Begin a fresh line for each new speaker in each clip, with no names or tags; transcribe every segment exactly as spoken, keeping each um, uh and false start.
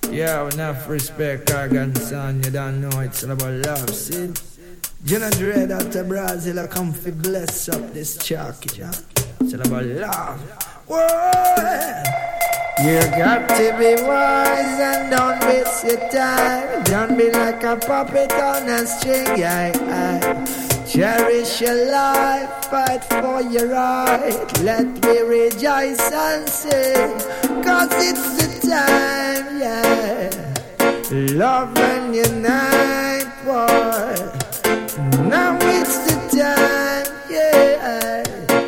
Yeah, enough respect, Argan son. You don't know it's all about love, see? You know, dread out of Brazil, I come fi bless up this chalky, yeah? It's all about love. Whoa! You got to be wise and don't waste your time. Don't be like a puppet on a string, yeah, yeah. Cherish your life, fight for your right. Let me rejoice and sing, cause it's the time, yeah. Love and unite, boy. Now it's the time, yeah.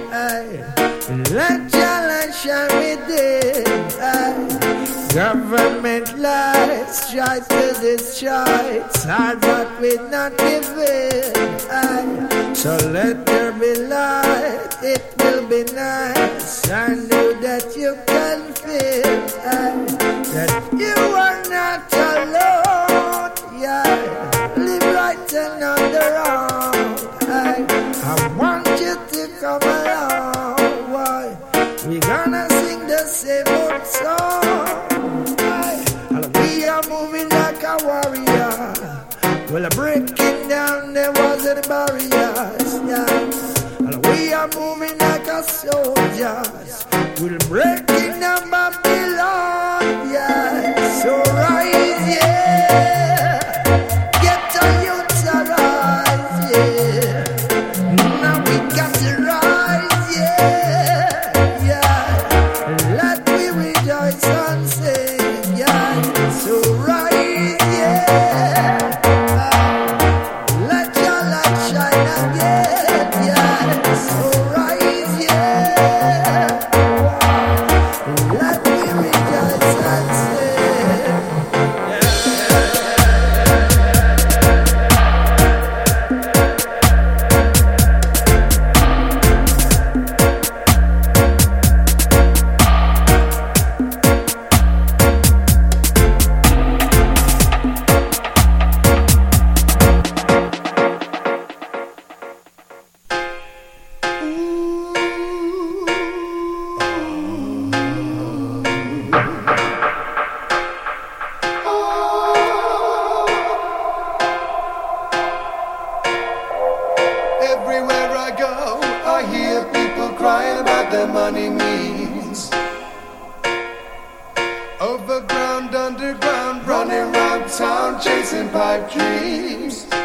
Let your light shine within. Government lies try to destroy. It's hard but we not give in. So let there be light. It will be nice. I know that you can feel that you are not alone. Yeah, live right and on the road. I, I want you to come along. Why? We gonna sing the same old song. We are moving like a warrior. Well, I'm breaking down the walls of the barriers, yeah. And we are moving like a soldiers. We're breaking down Babylon, yeah. So rise, yeah. Get our youths arise, yeah. Now we got to rise, yeah, yeah. Let me rejoice and sing, yeah. So rise, yeah. Let your light shine again, yeah. So rise, yeah. Let me rejoice and sing, yeah.
Everywhere I go, I hear people crying about their money means. Overground, underground, running around town, chasing pipe dreams.